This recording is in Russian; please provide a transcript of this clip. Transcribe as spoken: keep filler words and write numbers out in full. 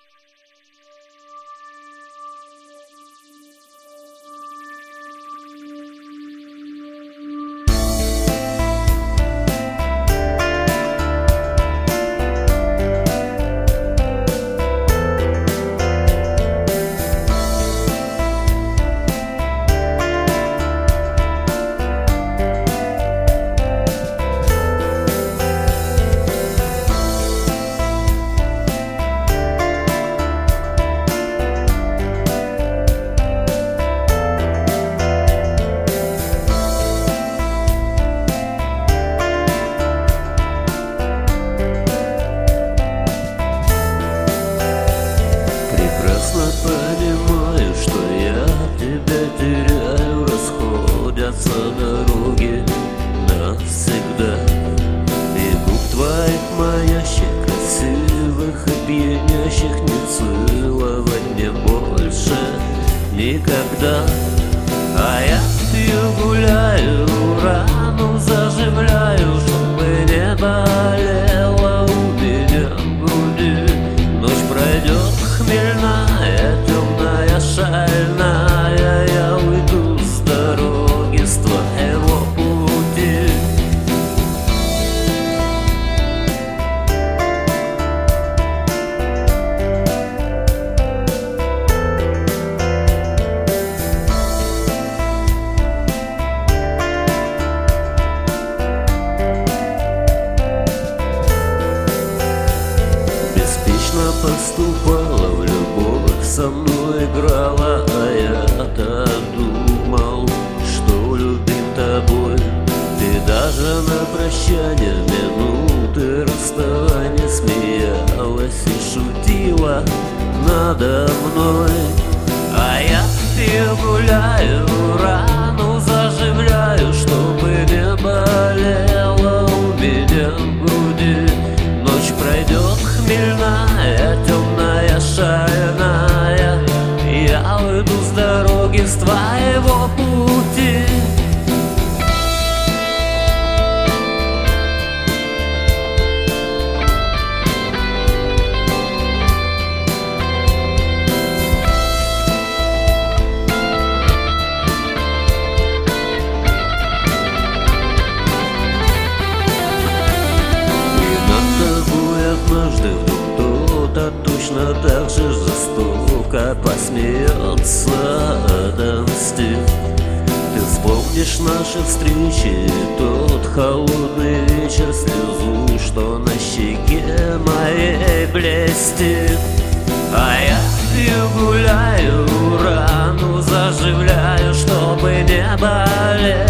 Понимаю, что я тебя теряю, расходятся дороги навсегда. Бегу к твоих манящих, красивых и пьянящих, не целовать мне больше никогда. А я пью, гуляю, рану заживляю, чтобы не болела у меня в груди. Ночь пройдет хмельная, темная, шальная, я уйду с дороги, с твоего пути. Беспечно поступала в любовь, со мной играла, а я-то думал, что любим тобой. Ты даже на прощание в минуты расставания смеялась и шутила надо мной. А я пью, гуляю, рану заживляю, чтобы не болела у меня в груди. Ночь пройдет хмельная, темная, шальная, я уйду с дороги, с твоего пути. Однажды вдруг кто-то точно так же жестоко посмеется отомстив. Ты вспомнишь наши встречи, тот холодный вечер, слезу, что на щеке моей блестит. А я пью, гуляю, рану заживляю, чтобы не болеть